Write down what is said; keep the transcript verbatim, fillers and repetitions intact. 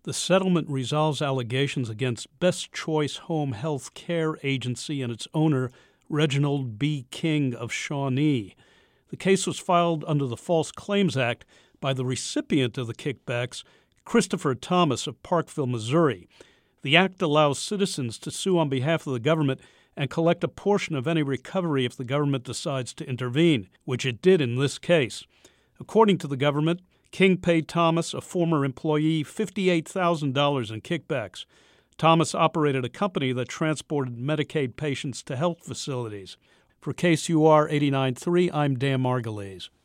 The settlement resolves allegations against Best Choice Home Health Care Agency and its owner, Reginald B. King of Shawnee. The case was filed under the False Claims Act by the recipient of the kickbacks, Christopher Thomas of Parkville, Missouri. The act allows citizens to sue on behalf of the government and collect a portion of any recovery if the government decides to intervene, which it did in this case. According to the government, King paid Thomas, a former employee, fifty-eight thousand dollars in kickbacks. Thomas operated a company that transported Medicaid patients to health facilities. For K C U R eighty-nine point three, I'm Dan Margulies.